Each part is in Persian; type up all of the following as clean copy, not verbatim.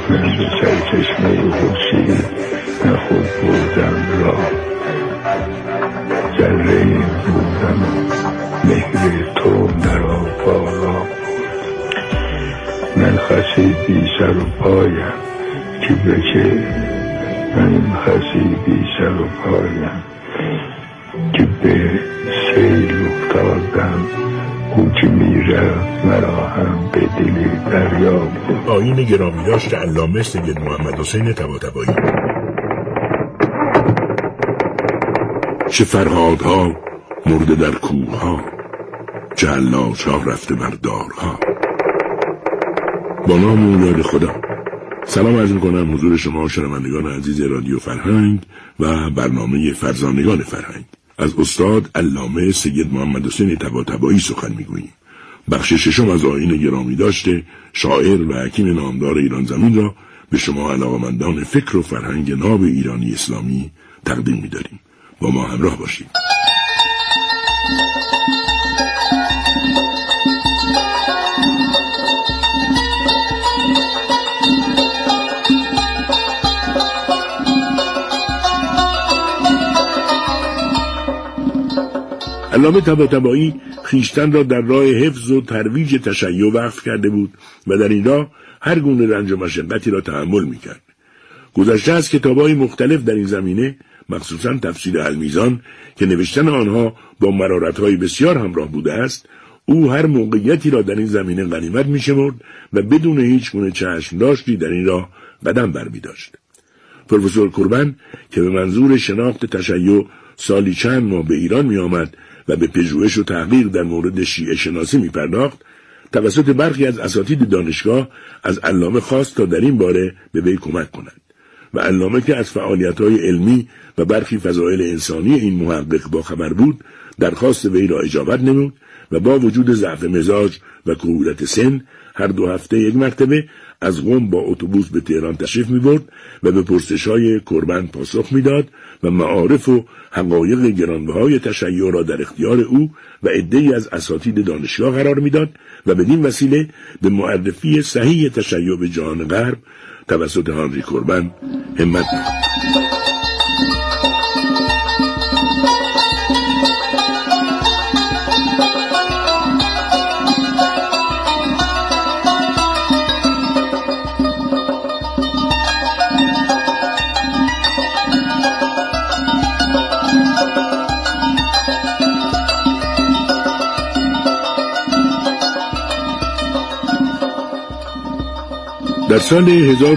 من به سرچشمه خورشید نخود بردم راه، ذره بودم مهر تو در بالا. من خسی بی سر و پایم که بچه، من خسی بی سر و پایم که به سیل افتادم، او که میرفت مرا هم به دل دریا بود. آیین گرامی داشت علامه سید محمد حسین طباطبایی. چه فرهادها مرده در کوهها، چه حلاج‌ها رفته بر دارها. با نام و یاد خدا. سلام عرض می‌کنم حضور شما شنوندگان عزیز رادیو فرهنگ و برنامه فرزانگان فرهنگ. از استاد علامه سید محمد حسین طباطبایی سخن می‌گوییم. بخش ششم از آیین گرامی داشته شاعر و حکیم نامدار ایران زمین را به شما علاقه‌مندان فکر و فرهنگ ناب ایرانی اسلامی تقدیم می‌داریم. با ما همراه باشید. علامه طباطبایی خویشتن را در راه حفظ و ترویج تشیع وقف کرده بود و در این راه هر گونه رنج و مشقتی را تحمل می‌کرد. گذشته از کتاب‌های مختلف در این زمینه، مخصوصاً تفسیر المیزان که نوشتن آنها با مرارت‌های بسیار همراه بوده است، او هر موقعیتی را در این زمینه غنیمت می‌شمرد و بدون هیچ گونه چشم‌داشتی در این راه قدم برمی‌داشت. پروفسور کوربن که به منظور شناخت تشیع سالی چند ماه به ایران می‌آمد و به پژوهش و تحقیق در مورد شیعه شناسی می‌پرداخت، توسط برخی از اساتید دانشگاه از علامه خواست تا در این باره به وی کمک کند و علامه که از فعالیت‌های علمی و برخی فضایل انسانی این محقق با خبر بود، درخواست وی را اجابت نمود و با وجود ضعف مزاج و کهولت سن هر 2 هفته یک مرتبه از قم با اتوبوس به تهران تشریف می‌برد و به پرسش‌های کوربن پاسخ می‌داد و معارف و حقایق گرانبهای تشیع را در اختیار او و عده‌ای از اساتید دانشگاه قرار می‌داد و بدین وسیله به معرفی صحیح تشیع به جهان غرب توسط هانری کوربن همت می‌کرد. در سال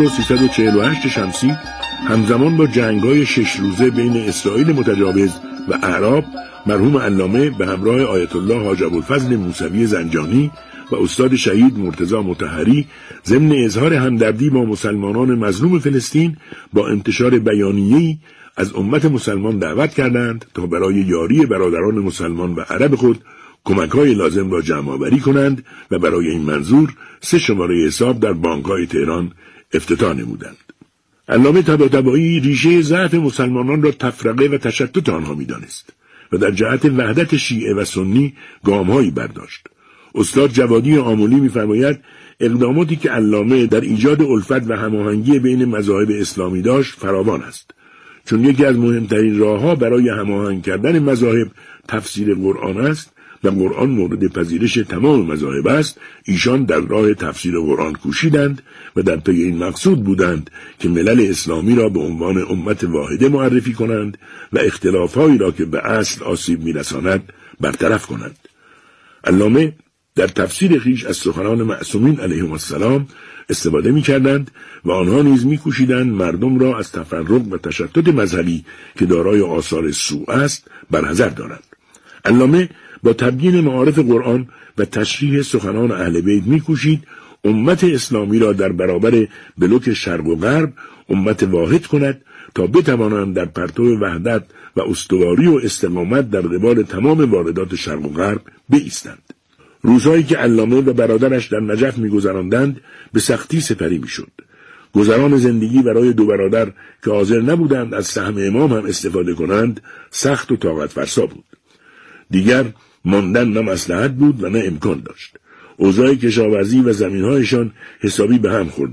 1348 شمسی همزمان با جنگ‌های 6 روزه بین اسرائیل متجاوز و اعراب، مرحوم علامه به همراه آیت الله حاج ابوالفضل موسوی زنجانی و استاد شهید مرتضی مطهری ضمن اظهار همدردی با مسلمانان مظلوم فلسطین با انتشار بیانیه‌ای از امت مسلمان دعوت کردند تا برای یاری برادران مسلمان و عرب خود کمک‌های لازم را جمع‌آوری کنند و برای این منظور 3 شماره حساب در بانک‌های تهران افتتاح نمودند. علامه طباطبایی ریشه ضعف مسلمانان را تفرقه و تشتت آنها می‌دانست و در جهت وحدت شیعه و سنی گام‌هایی برداشت. استاد جوادی آملی می‌فرماید اقداماتی که علامه در ایجاد الفت و هماهنگی بین مذاهب اسلامی داشت فراوان است، چون یکی از مهمترین راه‌ها برای هماهنگ کردن مذاهب تفسیر قرآن است و قرآن مورد پذیرش تمام مذاهب است. ایشان در راه تفسیر قرآن کوشیدند و در پی این مقصود بودند که ملل اسلامی را به عنوان امت واحده معرفی کنند و اختلافهایی را که به اصل آسیب می‌رساند برطرف کنند. علامه در تفسیر خویش از سخنان معصومین علیهم السلام استفاده می‌کردند و آنها نیز می‌کوشیدند مردم را از تفرق و تشتت مذهبی که دارای آثار سوء است برحذر دارند. علامه با تبیین معارف قرآن و تشریح سخنان اهل بیت می‌کوشید امت اسلامی را در برابر بلوک شرق و غرب امت واحد کند تا بتوانند در پرتو وحدت و استواری و استقامت در قبال تمام واردات شرق و غرب بایستند. روزهایی که علامه و برادرش در نجف می‌گذراندند به سختی سپری می‌شد. گذران زندگی برای 2 برادر که حاضر نبودند از سهم امام هم استفاده کنند سخت و طاقت فرسا بود. دیگر ماندن نه مصلحت بود و نه امکان داشت. اوضاع کشاورزی و زمین‌هایشان حسابی به هم خورده بود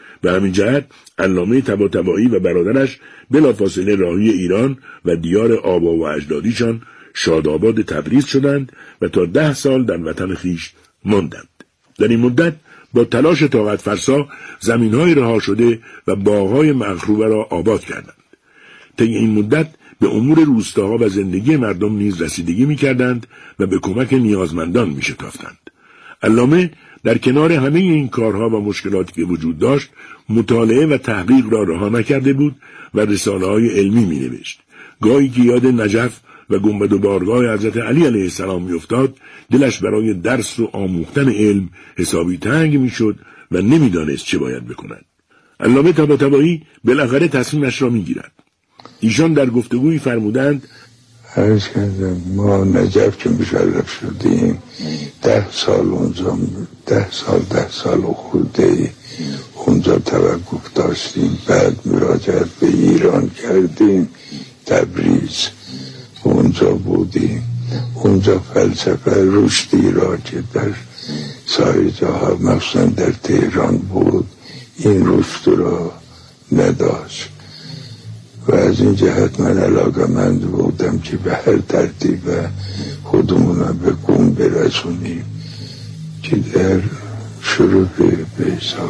به همین جهت علامه طباطبایی و برادرش بلافاصله راهی ایران و دیار آبا و اجدادیشان شاداباد تبریز شدند و تا 10 سال در وطن خویش ماندند. در این مدت با تلاش طاقت فرسا زمین‌های رها شده و باغ‌های مخروبه را آباد کردند. طی این مدت به امور روستاها و زندگی مردم نیز رسیدگی می‌کردند و به کمک نیازمندان می‌شتافتند. علامه در کنار همه این کارها و مشکلاتی که وجود داشت، مطالعه و تحقیق را رها نکرده بود و رساله‌های علمی می‌نوشت. گاهی که یاد نجف و گنبد و بارگاه حضرت علی علیه السلام می‌افتاد، دلش برای درس و آموختن علم حسابی تنگ می‌شد و نمی‌دانست چه باید بکند. علامه طباطبایی بالاخره تصمیمش را می‌گیرد. ایشان در گفتگویی فرمودند: عرض کردم ما نجف که مشرف شدیم 10 سال اونجا 10 سال خورده اونجا توقف داشتیم. بعد مراجعت به ایران کردیم، تبریز اونجا بودیم. اونجا فلسفه رشدی را که در سایر جاها مخصوصا در تهران بود این رشد را نداشت و از این جهت من علاقه‌مند بودم که به هر ترتیب خودمون را به قوم برسونیم که در شروع به حساب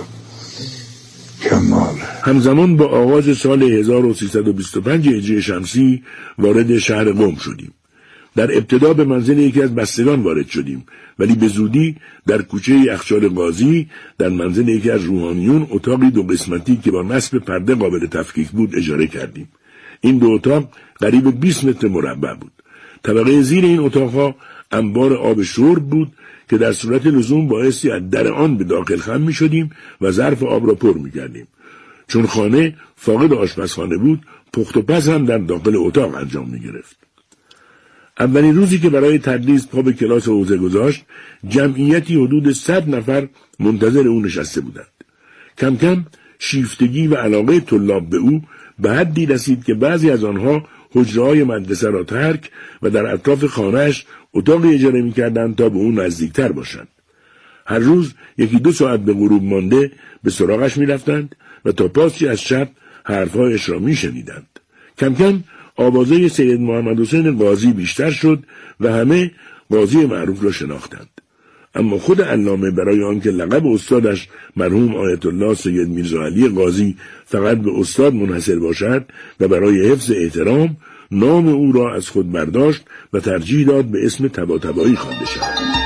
کمال. همزمان با آغاز سال 1325 هجری شمسی وارد شهر قم شدیم. در ابتدا به منزل یکی از بستگان وارد شدیم، ولی به زودی در کوچه یخچال قاضی در منزل یکی از روحانیون اتاقی 2 قسمتی که با نصب پرده قابل تفکیک بود اجاره کردیم. این 2 اتاق قریب 20 متر مربع بود. طبقه زیر این اتاقها انبار آب شرب بود که در صورت لزوم بایستی از در آن به داخل خم می شدیم و ظرف آب را پر می کردیم. چون خانه فاقد آشپزخانه بود، پخت و پز هم در داخل اتاق انجام می گرفت. اولین روزی که برای تدریس پا به کلاس حوزه گذاشت، جمعیتی حدود 100 نفر منتظر او نشسته بودند. کم کم شیفتگی و علاقه طلاب به او به حدی رسید که بعضی از آنها حجره‌های مدرسه را ترک و در اطراف خانه‌اش اتاقی اجاره می‌کردند تا به او نزدیکتر باشند. هر روز 1-2 ساعت به غروب مانده به سراغش می‌رفتند و تا پاسی از شب حرف‌هایش را می‌شنیدند. کم کم آوازه سید محمد حسین قاضی بیشتر شد و همه قاضی معروف را شناختند. اما خود علامه برای آنکه لقب استادش مرحوم آیت الله سید میرزا علی قاضی فقط به استاد منحصر باشد و برای حفظ احترام نام او را از خود برداشت و ترجیح داد به اسم طباطبایی خوانده شود.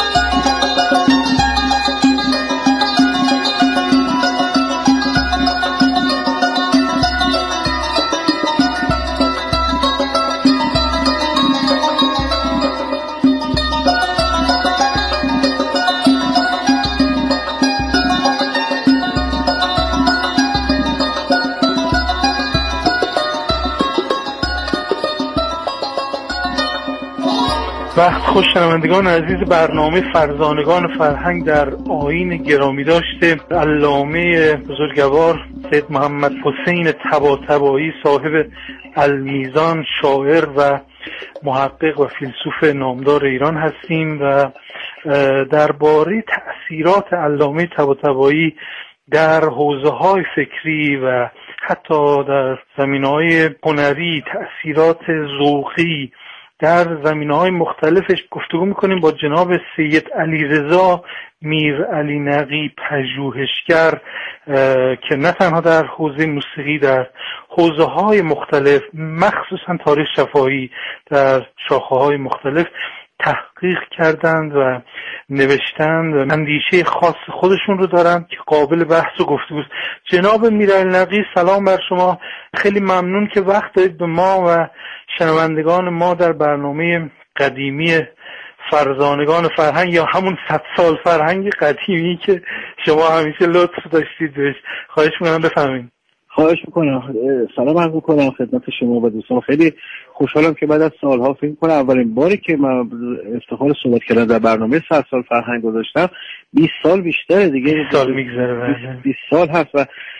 وقت خوش شنوندگان عزیز برنامه فرزانگان فرهنگ در آیین گرامی داشته علامه بزرگوار سید محمد حسین طباطبایی صاحب المیزان، شاعر و محقق و فیلسوف نامدار ایران هستیم و درباره تأثیرات علامه طباطبایی در حوزه‌های فکری و حتی در زمینه‌های هنری، تأثیرات ذوقی در زمینه‌های مختلفش گفتگو می‌کنیم با جناب سید علیرضا میر علی نقی پژوهشگر که نه تنها در حوزه موسیقی، در حوزه‌های مختلف مخصوصا تاریخ شفاهی در شاخه‌های مختلف تحقیق کردند و نوشتند و اندیشه خاص خودشون رو دارند که قابل بحث و گفتگوست. جناب میرعلی نقی سلام بر شما، خیلی ممنون که وقت دارید به ما و شنوندگان ما در برنامه قدیمی فرزانگان فرهنگ یا همون 100 سال فرهنگ قدیمی که شما همیشه لطف داشتید بهش، خواهش می‌کنم بفرمایید. خواهش میکنم. سلام عرض میکنم خدمت شما و دوستان. خیلی خوشحالم که بعد از سالها فکر کنم اولین باری که من افتخار صحبت کردم در برنامه 100 سال فرهنگ گذاشتم. 20 سال بیشتره دیگه، 20 سال میگذره، 20 سال هست و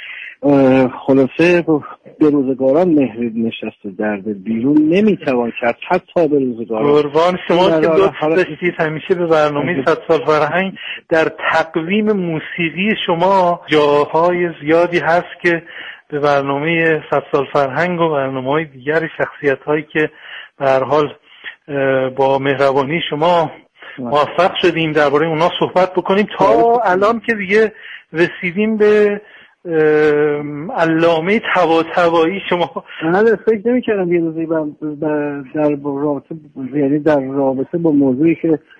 خلاصه به روزگاران مهری نشسته درد بیرون نمیتوان کرد حتی به روزگاران. قربان شما که لطف داشتید همیشه به برنامه 100 سال فرهنگ در تقویم موسیقی شما جاهای زیادی هست که به برنامه 100 سال فرهنگ و برنامه‌های دیگر شخصیت‌هایی که به هر حال با مهربانی شما موفق شدیم درباره اونا صحبت بکنیم تا الان که دیگه رسیدیم به علامه طباطبایی. شما من فکر نمی‌کردم یه روزی در رابطه با موضوعی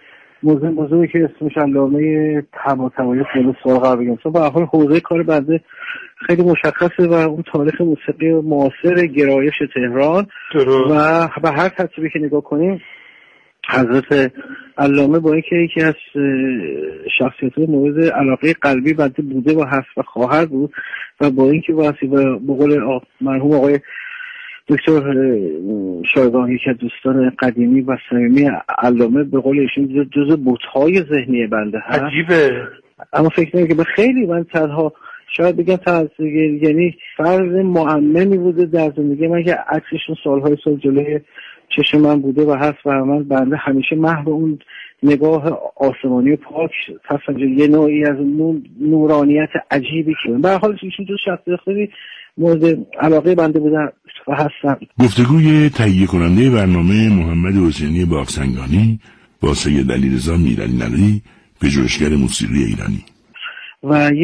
که اسمش علامه طباطبایی خیلی سراغ بگم. به هر حال حوزه کار بنده خیلی مشخصه و اون تاریخ موسیقی معاصر گرایش تهران و به هر ترتیبی که نگاه کنیم حضرت علامه با اینکه یکی از شخصیت‌های مورد علاقه قلبی بنده بوده و هست و خواهد بود و با اینکه واسه به قول مرحوم آقای دکتر شایگان یکی از دوستان قدیمی و صمیمی علامه به قول ایشون جزء بت‌های ذهنی بنده هست. عجیبه. اما فکر نمی‌کنم که خیلی من تنها شاید بگم یعنی فرض مؤمنی بوده در زندگی من که عکسشون سالهای سال جلوی چشم من بوده و هست و من بنده همیشه محو اون نگاه آسمانی و پاک هستم، یه نوعی از نورانیت عجیبی که به هر حال ایشون تو شخصیت خیلی مورد علاقه بنده بودن و هستم. گفتگوی تهیه کننده برنامه محمد حسینی باغسنگانی با سید علیرضا میرعلی پژوهشگر موسیقی ایرانی و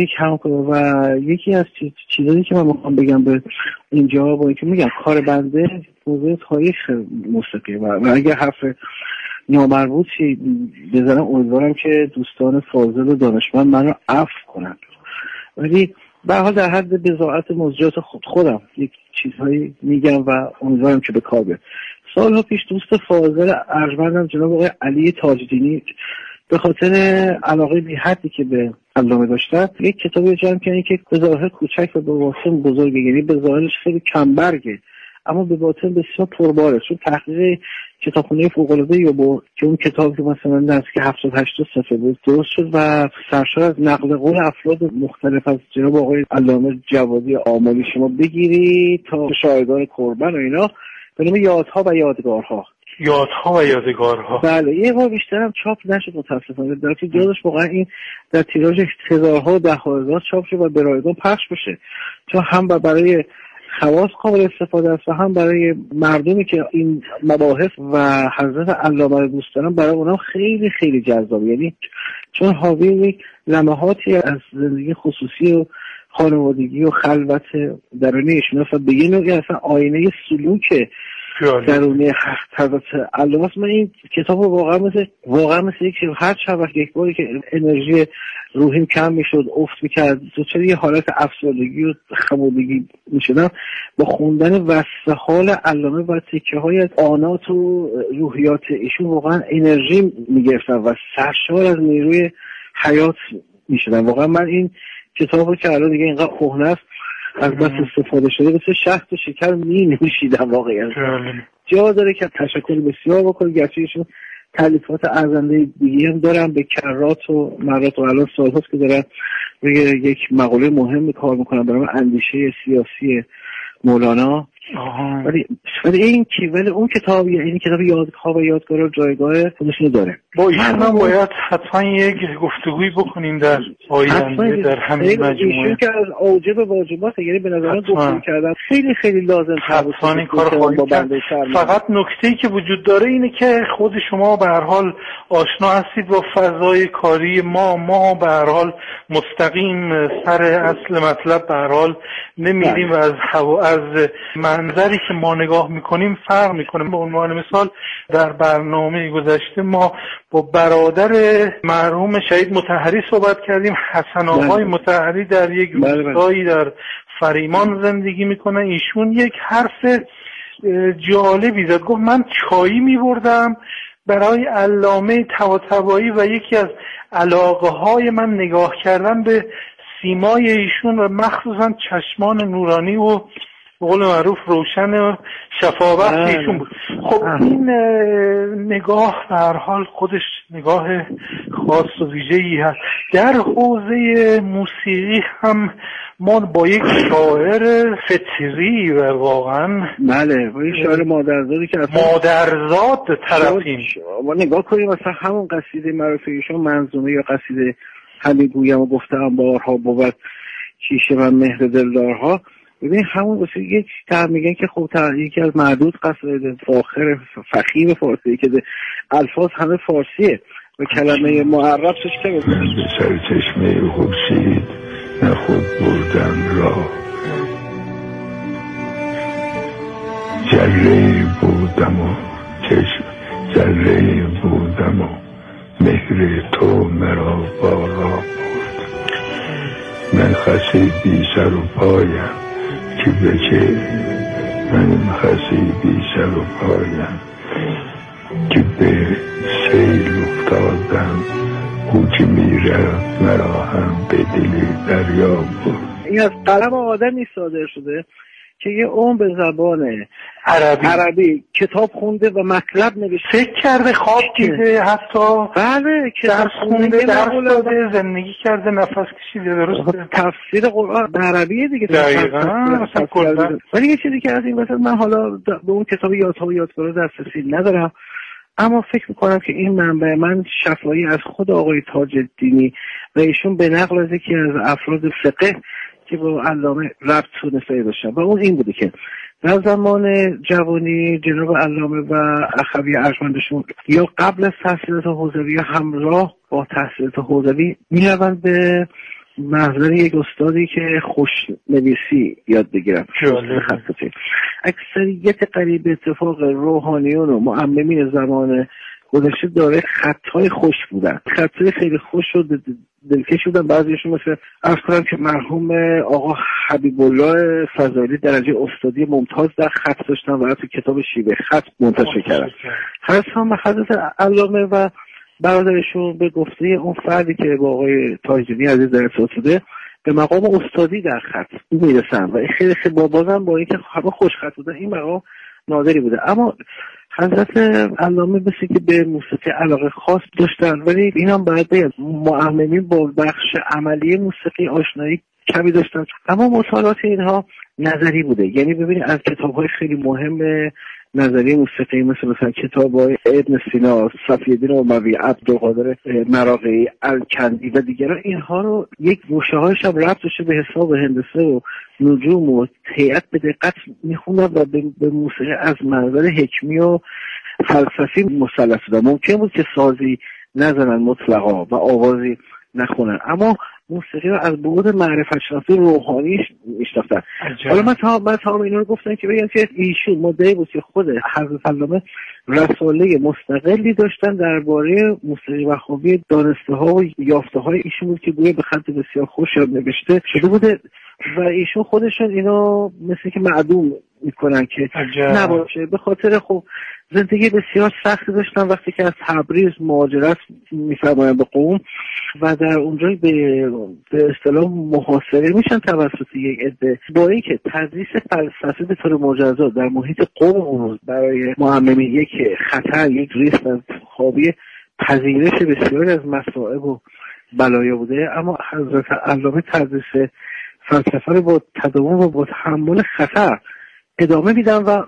یکی از چیزایی که من میخوام بگم به اینجا با اینکه میگم کار بنده موضوع تاریخ موسیقی و اگر حرف نامربوطی بزنم امیدوارم که دوستان فاضل و دانشمند من رو عفو کنن، ولی به هر حال در حد بضاعت موضوعات خودم یک چیزهایی میگم و امیدوارم که به کار بیاد. سالها پیش دوست فاضل ارجمندم جناب آقای علی تاجدینی به خاطر علاقه بی حدی که به علامه داشتن یک کتابی جمع کردن که به ظاهر کوچک و به باطن بزرگه، یعنی به ظاهرش خیلی کمبرگه اما به باطن بسیار پرباره، چون تحقیق کتابخانه فوق‌العاده یوبو که اون کتاب که مثلا نزدیک 70-80 صفحه بود درست شد و سرشار از نقل قول افراد مختلف از جناب آقای علامه جوادی آملی شما بگیری تا شاعران قربان و اینا به نام یادها و یادگارها. بله یه بار بیشترم چاپ نشد متاسفانه، در که جادش واقعا این در تیراژ هزارها و ده هزار چاپ شد و به رایگان پخش بشه، چون هم برای خواص قابل استفاده است و هم برای مردمی که این مباحث و حضرت علامه رو دوست دارن برای اونها خیلی خیلی جذاب، یعنی چون حاوی لمحاتی از زندگی خصوصی و خانوادگی و خلوت درونی ایشون است و به یه نوعی اصلا آینه سلوک درونی حضرت علامه است. من این کتاب واقعا مثل یک هر چند وقت یک باری که انرژی روحیم کم میشد افت میکرد دوچار یه حالت افسردگی و خمودگی میشدم با خوندن وصف حال علامه و تکه های از آنات و روحیات ایشون واقعا انرژی میگرفتم و سرشار از نیروی حیات میشدم. واقعا من این کتاب رو که الان دیگه اینقدر کهنه است از بس استفاده شده مثل شهد و شکر می نوشیدم. واقعا جا داره که تشکر بسیار بکنم، گرچه ایشون تالیفات ارزنده دیگه هم دارم به کرات و مرات و الان سالهاست که دارم یک مقاله مهم کار میکنم برای اندیشه سیاسی مولانا، ولی اون کتاب این کتاب یادها و یادگار و جایگاه خودشونو داره. با ایشون هم باید حتما یک گفتگویی بکنیم در آینده در همین مجموعه. ایشون که از اوجب واجبات یعنی به نظر من گفتگو کردن خیلی خیلی لازم حتما این کار خواهیم کرد. فقط نکته‌ای که وجود داره اینه که خود شما به هر حال آشنا هستید با فضای کاری ما به هر حال مستقیم سر اصل مطلب به هر حال نمیریم و از منظری که ما نگاه میکنیم فرق میکنه. به عنوان مثال در برنامه گذشته ما با برادر مرحوم شهید مطهری صحبت کردیم. حسن آقای مطهری در یک روستایی در فریمان زندگی میکنه. ایشون یک حرف جالبی زد، گفت من چایی میبردم برای علامه طباطبایی و یکی از علاقه های من نگاه کردن به سیمای ایشون و مخصوصا چشمان نورانی و به قول معروف روشن و شفابخش ایشون بود. خب این نگاه به هر حال خودش نگاه خاص و ویژه‌ای هست. در حوزه موسیقی هم ما با یک شاعر فطری و واقعا بله با یک شاعر مادرزادی که مادرزاد طرفیم. ما نگاه کنیم مثلا همون قصیده معروف ایشون منظومه یا قصیده همی گویم و گفتم بارها بود کیش من مهر دلدارها، ببین همون واسه یک میگن که خب یکی از معدود قصاید فاخر فخیم فارسی که الفاظ همه فارسیه و کلمه معرب توش که من به سر چشمه خورشید نه خود بردم راه، ذره‌ای بودم و چشم ذره‌ای بودم و مهر تو مرا بالا برد. من خسی بی سر و پایم که بچه، من خسی بی سر و پایم که به سیل افتادم، او که میرفت مرا هم به دل دریا برد. این از قلم آدمی صادر شده که یه به زبان عربی کتاب خونده و مطلب نوشته، فکر کرده، خواب دیده، حتی بله درس خونده، درس داده، زندگی کرده، نفس کشیده. درسته تفسیر قرآن به عربیه دیگه دقیقاً. ولی یه چیزی که از این مثلا من حالا به اون کتاب یادها و یادگارها دسترسی ندارم، اما فکر میکنم که این منبع من شفاهی از خود آقای تاج الدینی و ایشون به نقل از یکی از افراد فقه که با علامه ربط تونسته داشتن و اون این بوده که در زمان جوانی جناب علامه و اخوی ارجمندشون یا قبل از تحصیلات حوزوی یا همراه با تحصیلات حوزوی میروند به محضر یک استادی که خوشنویسی یاد بگیرن. اکثریت قریب اتفاق روحانیون و معممین زمان گذشته داره خطهای خوش بودن، خطهای خیلی خوش و دلکش بودن. بعضیشون مثل عرض کنم که مرحوم آقا حبیب الله فضائلی درجه استادی ممتاز در خط داشتن و تو کتاب شیوه خط منتشر کردن. هر سام حضرت علامه و برادرشون به گفته اون فردی که با آقای تاج‌الدینی عزیز در ارتباط بوده به مقام استادی در خط میرسن و خیلی خیلی بازم با اینکه همه خوش خط بودن این مقام نادری بوده. اما حضرت علامه مثل که به موسیقی علاقه خاص داشتن، ولی این هم باید بگم معممین با بخش عملی موسیقی آشنایی کمی داشتن، اما مطالعات اینها نظری بوده. یعنی ببینید از کتاب‌های خیلی مهم نظری موسیقی مثلا کتاب‌های ابن سینا، صفی‌الدین اموی، عبدالقادر مراغه‌ای، الکندی و دیگران، اینها رو یک گوشه‌هاش هم ربط داشته به حساب هندسه و نجوم و هیئت به دقت می‌خوندن و به موسیقی از منظر حکمی و فلسفی مسلط بودن. ممکن بود که سازی نزنن مطلقا و آوازی نخونن، اما موسیقی رو از بعد معرفت شناسی روحانی میشناختن. حالا من تا اینا رو گفتم که بگم که ایشون مدعی بود که خود حضرت علامه رساله مستقلی داشتن درباره موسیقی وهابی. دانسته ها و یافته های ایشون بود که گویا به خط بسیار خوش نوشته شده بوده و ایشون خودشون اینو مثل که معدوم میکنن که نباشه، به خاطر خب زندگی بسیار سختی داشتن. وقتی که از تبریز مهاجرت میفرمایند به قم و در اونجا به اصطلاح محاصره میشن توسط یک عده، با اینکه تدریس فلسفه به طور مجزا در محیط قم برای معممین یک خطر، یک ریسک از خوابی پذیرش بسیاری از مصائب و بلایا بوده، اما حضرت علامه تدریس فلسفه رو با تداوم و با تحمل خطر ادامه میدن و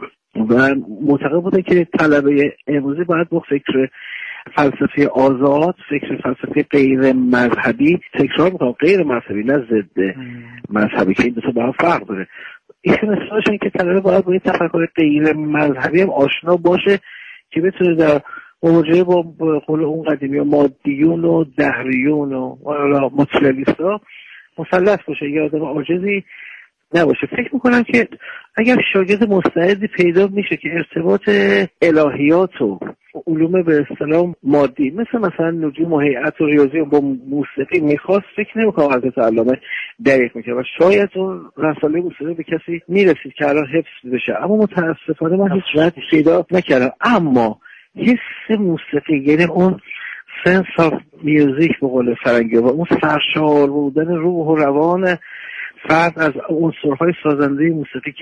معتقد بوده که طلبه امروزی باید با فکر فلسفه آزاد، فکر فلسفه غیر مذهبی، تکرار میکنم غیر مذهبی نه ضد مذهبی که این دو تا با هم فرق داره، ایشون اصلاحشون که طلبه باید با این تفکر غیر مذهبی هم آشنا باشه که بتونه در مواجهه با قول اون قدیمی و مادیون و دهریون و ماتریالیست ها مسلط باشه، یا آدم عاجزی نباشه. فکر میکنم که اگر شاگرد مستعدی پیدا میشه که ارتباط الهیات و علوم به اصطلاح مادی مثلا نجوم و هیئت و ریاضی و با موسیقی میخواست، فکر نمیکنم حضرت علامه دریغ میکنه و شاید اون رساله موسیقی به کسی میرسید که الان حفظ بشه، اما متاسفانه من هیچ ردی پیدا نکردم. اما حس موسیقی، یعنی اون سنس آف میوزیک به قول فرنگی و اون سرشار بودن روح و روان فرد از عنصرهای سازنده موسیقی که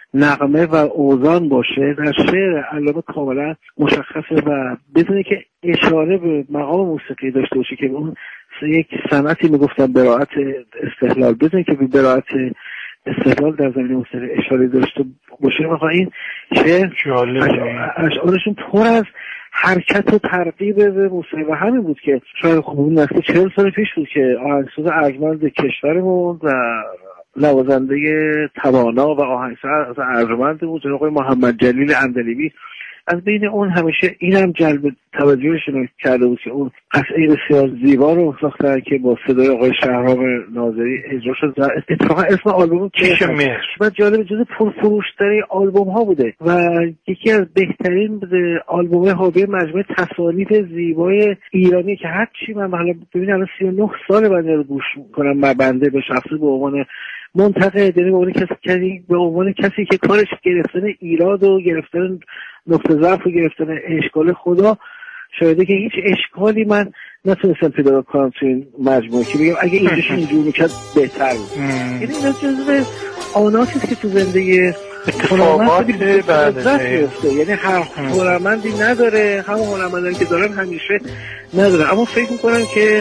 نغمه و اوزان باشه، در شعر علامه کاملا مشخصه و بدونه که اشاره به مقام موسیقی داشته باشه که اون یک صنعتی میگفتن براعت استقلال، بدونه که به براعت استقلال در زمینه موسیقی اشاره داشته باشه. مثلا این شعر اشعارشون پر از حرکت و ترغیب به موسیقی و همین بود که شاید خب اون نسل 40 سال پیش بود که آهنگساز ارجمند کشورمون و نوازنده توانا و آهنگساز ارجمند بود آقای محمد جلیل اندلیبی، از بین اون همیشه اینم جلب توجهشون کرده بود که اون قطعه بسیار زیبا رو ساختن که با صدای آقای شهرام ناظری اجرا شد. اتفاقا اسم آلبوم کیش مهر و جالب جز پرفروش‌ترین آلبوم ها بوده و یکی از بهترین آلبوم حاوی مجموعه تصانیف زیبای ایرانی که هر چی من حالا ببینم الان 39 سال بنده رو گوش می‌کنم، من بنده به شخصه به عنوان منتقد، یعنی به عنوان کسی که کارش گرفتن ایراد و گرفتن نقطه ضعف و گرفتن اشکال خدا شاید که هیچ اشکالی من نتونستم پیدا کنم تو این مجموعه که بگم اگه اینجاش اینجور میکرد بهتر بود. یعنی این جزو آناتی که تو زندگی اتفاقاتی بیفته، یعنی هر هنرمندی نداره، همه هنرمندانی که دارن همیشه نداره، اما فکر میکنم که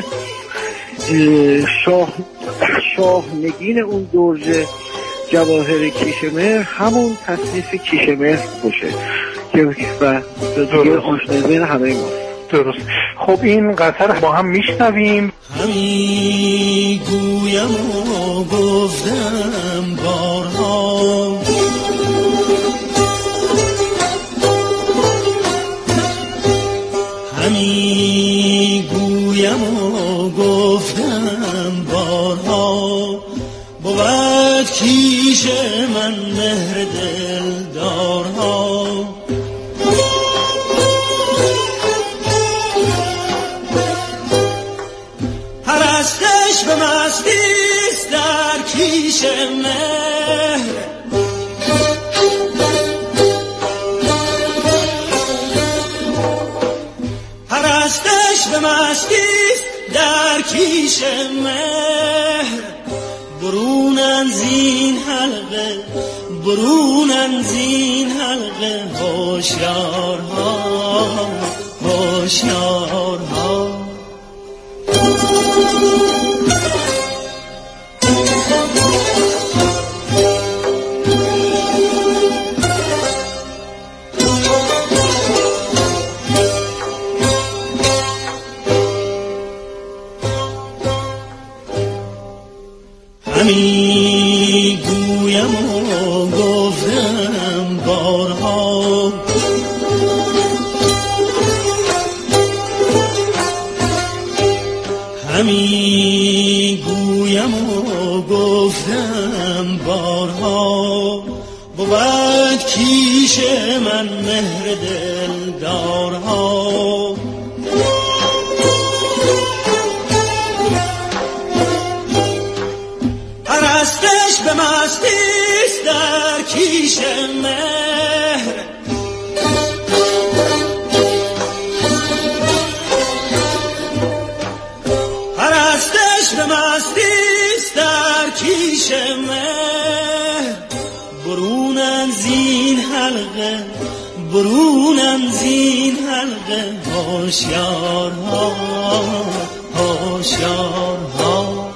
شاهنگین اون درج جواهر کیشمهر همون تصنیف کیشمهر باشه که و دیگه آشنایی بین همه ما. درست. خب این قطعه با هم میشنویم. همی گویم و گفتم بارها، همی گویم و گفتم بارها، بود کیش من مهر دلدارها. پرستش به مستیست در کیش مهر، پرستش به مستیست در کیش مهر. برونن زین حلقه، برونن زین حلقه، هوشیارها، هوشیارها. همی گویم و گفتم بارها، همی گویم و گفتم بارها، بود کیش من مهر دلدارها. پرستش به مستیست در کیش مهر، پرستش به مستیست در کیش مهر. برونن زین حلقه، برونن زین حلقه، هوشیارها، هوشیارها.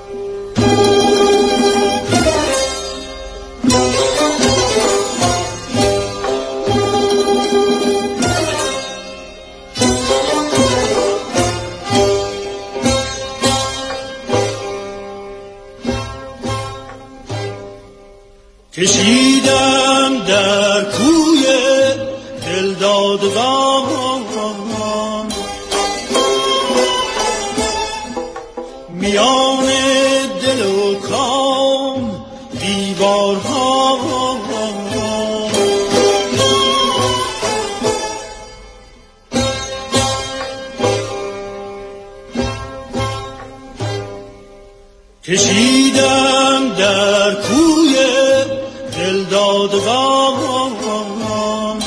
کشیدم در کوی دلدادگان، میان دل و کام دیوارها. کشیدم در کوی دلدادگان،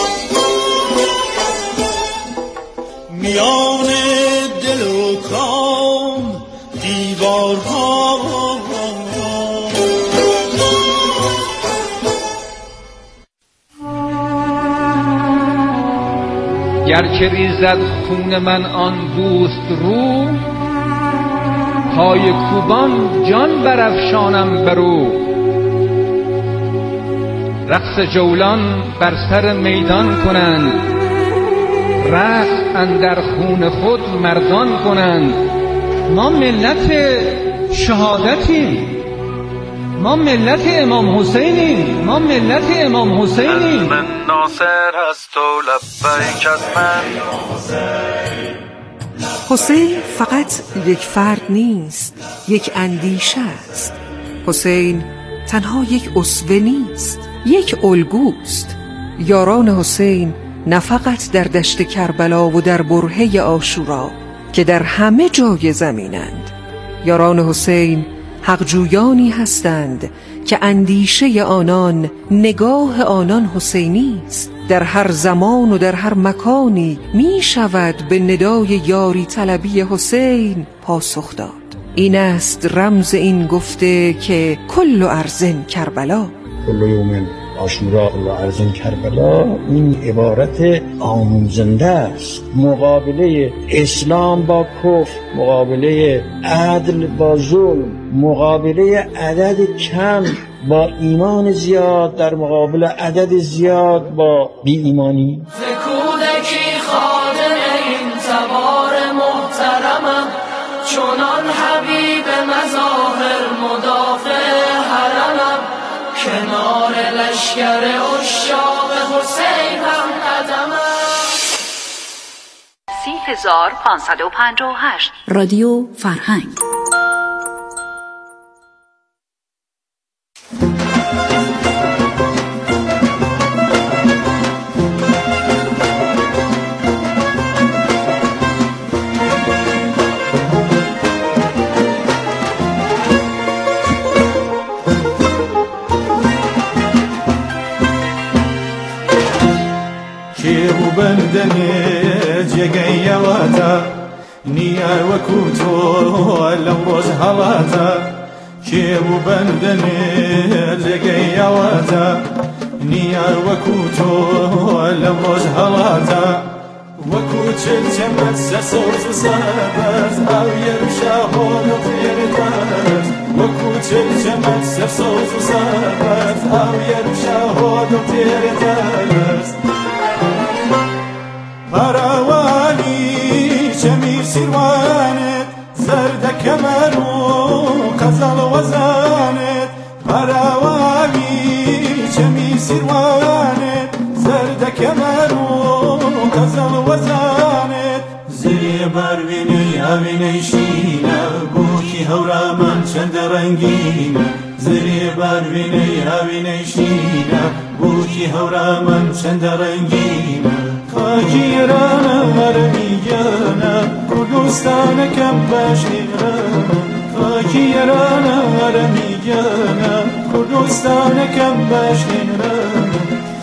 میان دل و کام دیوارها. گر که ریزد خون من آن دوست رو، پای کوبان جان برافشانم برو. رقص جولان بر سر میدان کنند، رقص اندر خون خود مردان کنند. ما ملت شهادتیم، ما ملت امام حسینیم، ما ملت امام حسینیم. من ناصر هست و لبیک از من. حسین فقط یک فرد نیست، یک اندیشه است. حسین تنها یک اسوه نیست، یک الگوست. یاران حسین نه فقط در دشت کربلا و در برهه عاشورا که در همه جای زمینند. یاران حسین حقجویانی هستند که اندیشه آنان، نگاه آنان حسینی است. در هر زمان و در هر مکانی می شود به ندای یاری طلبی حسین پاسخ داد. این است رمز این گفته که کل ارض کربلا، کل یوم عاشورا کل ارض کربلا. این عبارت آموزنده است، مقابله اسلام با کفر، مقابله عدل با ظلم، مقابله عدد کم با ایمان زیاد در مقابل عدد زیاد با بی ایمانی. کودکی خادم این تبار محترمم، چونان حبیب مظاهر مدافع حرمم، کنار لشکر عشاق حسین هم قدمم. 3558 رادیو فرهنگ. بندني جيجي واتا نيا وكوتو لمروز هواتا كيبو بندني جيجي واتا نيا وكوتو لمروز هواتا وكوت الجمد سسوز سابز او يرشا هون طيرتاز وكوت الجمد سسوز سابز او يرشا هون طيرتاز براواني شمير سروانت زرد كمرو قزل وزانت براواني شمير سروانت زرد كمرو قزل وزانت زري برويني اويني شينا بوكي هورا من چند رنگينا زري برويني اويني شينا بوكي هورا من چند رنگينا خاجيرانا مرميانا كردستان كم باشيرانا خاجيرانا مرميانا كردستان كم باشيرانا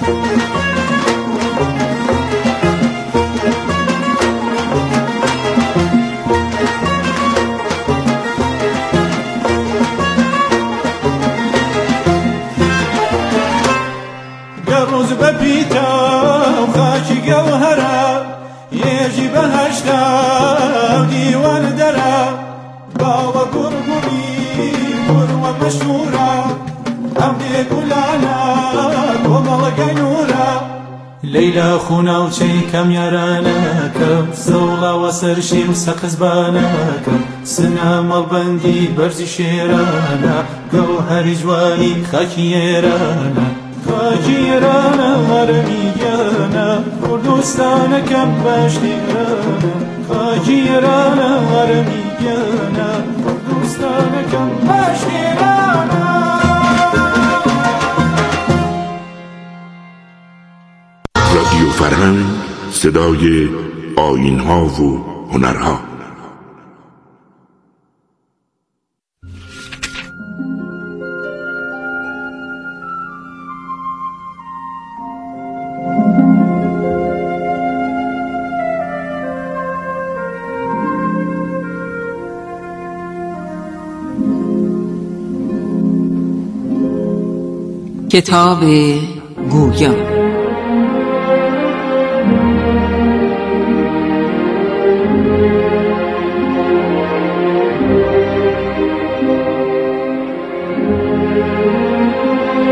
قرز ببيتا وخاكي قوهرا يجي بهشتا وديوان درا بابا قرقبي قروة مشهورة عمدي قلانا وملقى نورا ليلى خونا وشي كم يرانا كم زولا وسرشي وسقز بانا كم سنا مالبندي برزي شيرانا قوهر جواني خاكي يرانا خاجيرانا مرميانا كردستان كم باشيرانا خاجيرانا مرميانا كردستان كم باشيرانا. رادیو فرهنگ، صدای آیین‌ها و هنرها. کتاب گویا.